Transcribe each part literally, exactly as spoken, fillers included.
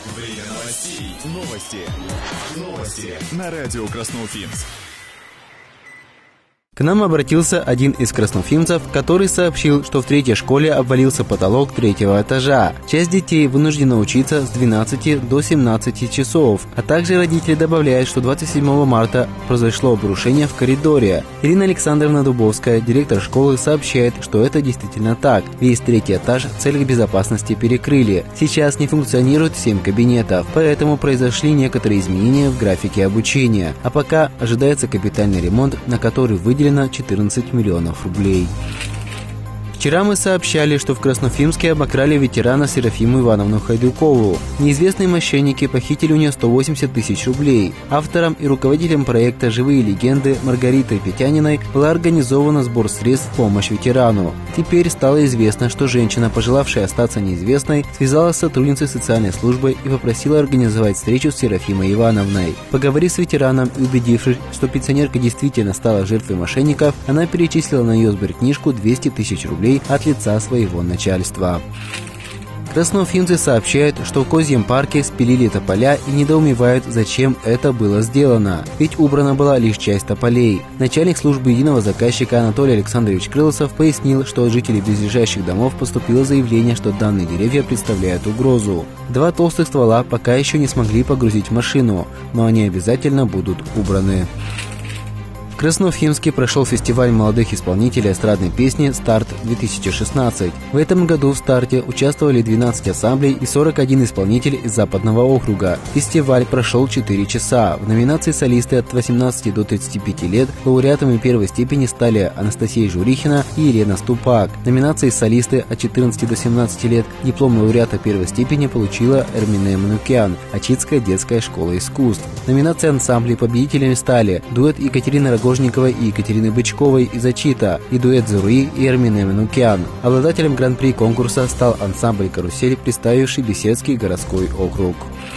Время новостей. Новости. Новости на радио Красноуфимск. К нам обратился один из красноуфимцев, который сообщил, что в третьей школе обвалился потолок третьего этажа. Часть детей вынуждена учиться с двенадцати до семнадцати часов. А также родители добавляют, что двадцать седьмого марта произошло обрушение в коридоре. Ирина Александровна Дубовская, директор школы, сообщает, что это действительно так. Весь третий этаж в целях безопасности перекрыли. Сейчас не функционирует семь кабинетов, поэтому произошли некоторые изменения в графике обучения. А пока ожидается капитальный ремонт, на который выделено четырнадцать миллионов рублей. Вчера мы сообщали, что в Красноуфимске обокрали ветерана Серафиму Ивановну Хайдукову. Неизвестные мошенники похитили у нее сто восемьдесят тысяч рублей. Автором и руководителем проекта «Живые легенды» Маргаритой Петяниной была организована сбор средств в помощь ветерану. Теперь стало известно, что женщина, пожелавшая остаться неизвестной, связалась с сотрудницей социальной службы и попросила организовать встречу с Серафимой Ивановной. Поговорив с ветераном и убедившись, что пенсионерка действительно стала жертвой мошенников, она перечислила на ее сберкнижку двести тысяч рублей от лица своего начальства. Красноуфимцы сообщают, что в Козьем парке спилили тополя и недоумевают, зачем это было сделано. Ведь убрана была лишь часть тополей. Начальник службы единого заказчика Анатолий Александрович Крылосов пояснил, что от жителей близлежащих домов поступило заявление, что данные деревья представляют угрозу. Два толстых ствола пока еще не смогли погрузить в машину, но они обязательно будут убраны. В Красноуфимске прошел фестиваль молодых исполнителей эстрадной песни «Старт-две тысячи шестнадцать». В этом году в «Старте» участвовали двенадцать ансамблей и сорок один исполнитель из Западного округа. Фестиваль прошел четыре часа. В номинации «Солисты» от восемнадцати до тридцати пяти лет лауреатами первой степени стали Анастасия Журихина и Елена Ступак. В номинации «Солисты» от четырнадцати до семнадцати лет диплом лауреата первой степени получила Эрмине Манукян, Ачитская детская школа искусств. В номинации «Ансамбли» победителями стали дуэт Екатерины Рогожниковой и Екатерины Бычковой из Ачита и дуэт Зуруи и Эрмине Манукян. Обладателем гран-при конкурса стал ансамбль «Карусель», представивший Беседский городской округ.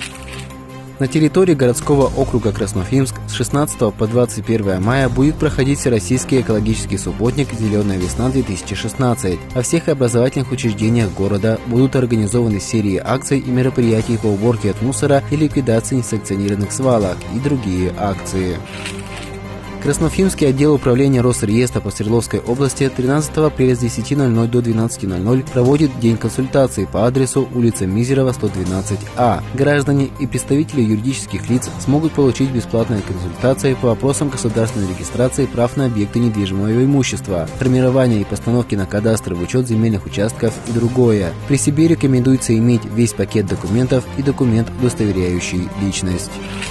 На территории городского округа Красноуфимск с шестнадцатого по двадцать первое мая будет проходить Всероссийский экологический субботник «Зеленая весна-две тысячи шестнадцать». Во всех образовательных учреждениях города будут организованы серии акций и мероприятий по уборке от мусора и ликвидации несанкционированных свалок и другие акции. Красноуфимский отдел управления Росреестра по Свердловской области тринадцатого апреля с десяти ноль-ноль до двенадцати ноль-ноль проводит день консультаций по адресу улица Мизерова, сто двенадцать А. Граждане и представители юридических лиц смогут получить бесплатные консультации по вопросам государственной регистрации прав на объекты недвижимого имущества, формирования и постановки на кадастр в учет земельных участков и другое. При себе рекомендуется иметь весь пакет документов и документ, удостоверяющий личность.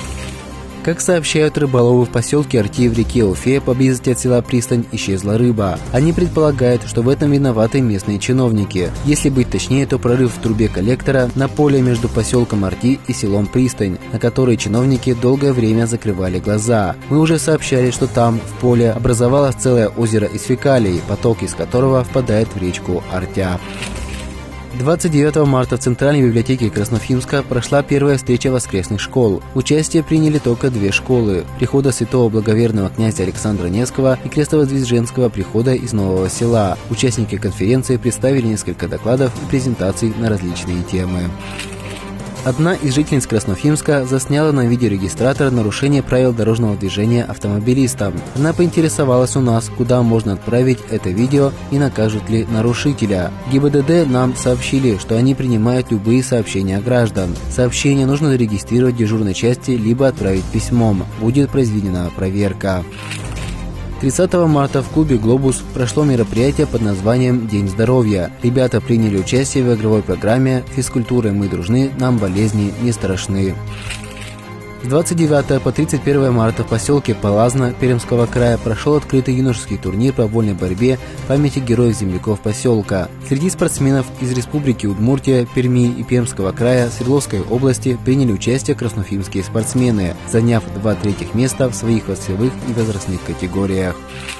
Как сообщают рыболовы, в поселке Арти в реке Уфе поблизости от села Пристань исчезла рыба. Они предполагают, что в этом виноваты местные чиновники. Если быть точнее, то прорыв в трубе коллектора на поле между поселком Арти и селом Пристань, на который чиновники долгое время закрывали глаза. Мы уже сообщали, что там, в поле, образовалось целое озеро из фекалий, поток из которого впадает в речку Артя. двадцать девятого марта в Центральной библиотеке Красноуфимска прошла первая встреча воскресных школ. Участие приняли только две школы – прихода святого благоверного князя Александра Невского и Крестовоздвиженского прихода из Нового Села. Участники конференции представили несколько докладов и презентаций на различные темы. Одна из жительниц Красноуфимска засняла на видеорегистратор нарушение правил дорожного движения автомобилистам. Она поинтересовалась у нас, куда можно отправить это видео и накажут ли нарушителя. ГИБДД нам сообщили, что они принимают любые сообщения граждан. Сообщение нужно зарегистрировать в дежурной части либо отправить письмом. Будет произведена проверка. тридцатого марта в клубе «Глобус» прошло мероприятие под названием «День здоровья». Ребята приняли участие в игровой программе «Физкультурой мы дружны, нам болезни не страшны». С двадцать девятого по тридцать первое марта в поселке Палазно Пермского края прошел открытый юношеский турнир по вольной борьбе памяти героев-земляков поселка. Среди спортсменов из Республики Удмуртия, Перми и Пермского края Свердловской области приняли участие красноуфимские спортсмены, заняв два третьих места в своих весовых и возрастных категориях.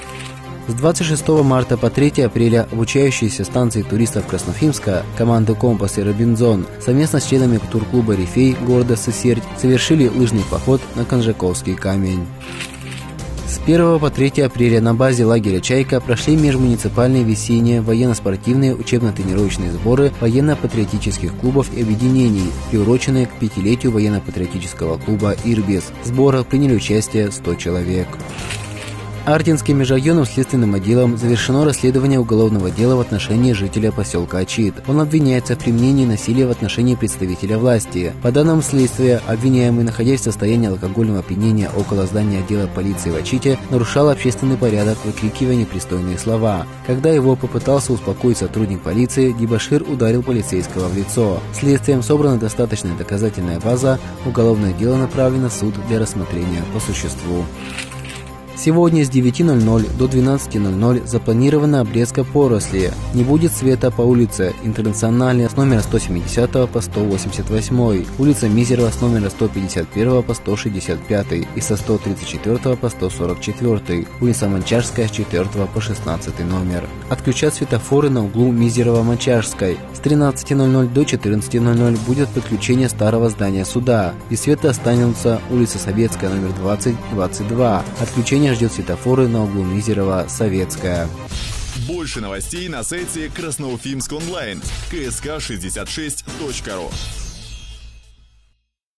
С двадцать шестого марта по третьего апреля обучающиеся станции туристов Красноуфимска команды «Компас» и «Робинзон» совместно с членами турклуба «Рифей» города Сысерть совершили лыжный поход на Конжаковский камень. С первого по третье апреля на базе лагеря «Чайка» прошли межмуниципальные весенние военно-спортивные учебно-тренировочные сборы военно-патриотических клубов и объединений, приуроченные к пятилетию военно-патриотического клуба «Ирбис». В сборах приняли участие сто человек. Артинским межрайонным следственным отделом завершено расследование уголовного дела в отношении жителя поселка Ачит. Он обвиняется в применении насилия в отношении представителя власти. По данным следствия, обвиняемый, находясь в состоянии алкогольного опьянения около здания отдела полиции в Ачите, нарушал общественный порядок, выкрикивая непристойные слова. Когда его попытался успокоить сотрудник полиции, дебошир ударил полицейского в лицо. Следствием собрана достаточная доказательная база, уголовное дело направлено в суд для рассмотрения по существу. Сегодня с девяти ноль-ноль до двенадцати ноль-ноль запланирована обрезка поросли. Не будет света по улице Интернациональной с номера сто семьдесят по сто восемьдесят восемь, улица Мизерова с номера сто пятьдесят один по сто шестьдесят пять и со сто тридцать четыре по сто сорок четыре, улица Манчарская с четвёртого по шестнадцатый номер. Отключат светофоры на углу Мизерова-Манчарской. С тринадцати ноль-ноль до четырнадцати ноль-ноль будет подключение старого здания суда. Без света останется улица Советская номер двадцать двадцать два. Отключение ждет светофоры на углу Мизерова, Советская. Больше новостей на сайте Красноуфимск онлайн. ка эс ка шестьдесят шесть точка ру.